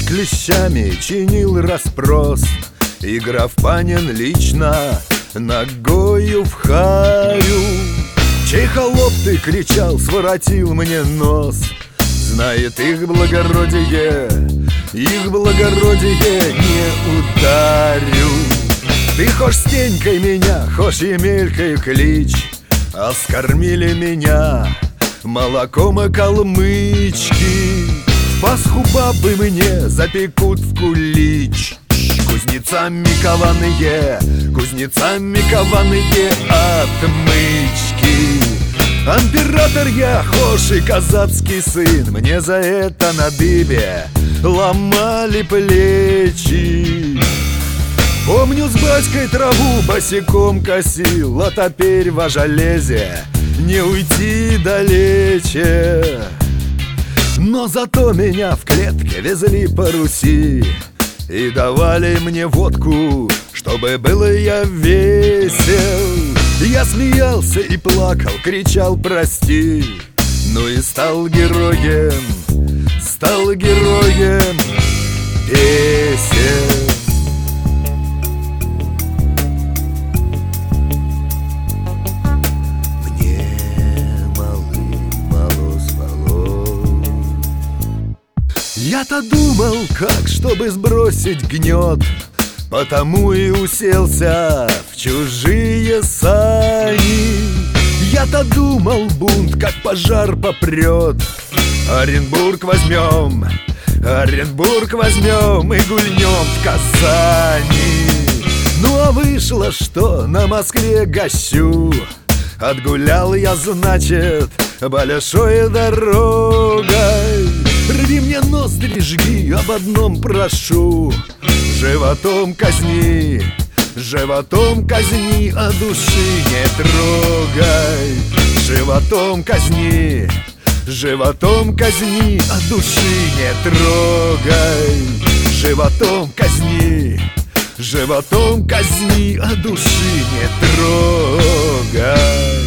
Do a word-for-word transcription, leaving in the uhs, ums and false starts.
клещами чинил расспрос, и граф Панин лично ногою в харю. Чей холоп ты, кричал, своротил мне нос? Знает их благородие, их благородие не ударю. Ты хошь Стенькой меня, хошь Емелькой клич, а скормили меня молоком и калмычки. В Пасху бабы мне запекут в кулич. Кузнецами кованые, кузнецами кованые отмычки. Император я, хошь и казацкий сын, мне за это на дыбе ломали плечи. Помню, с батькой траву босиком косил, а теперь во железе не уйти далече. Но зато меня в клетке везли по Руси и давали мне водку, чтобы было я весел. Я смеялся и плакал, кричал прости, ну и стал героем, стал героем песен. Я-то думал, как, чтобы сбросить гнет, потому и уселся в чужие сани. Я-то думал, бунт, как пожар попрет. Оренбург возьмем, Оренбург возьмем и гульнем в Казани. Ну а вышло, что на Москве гощу. Отгулял я, значит, большой дорогой. Рви мне ноздри, жги, об одном прошу: животом казни, животом казни, а души не трогай. Животом казни, животом казни, а души не трогай. Животом казни, животом казни, а души не трогай.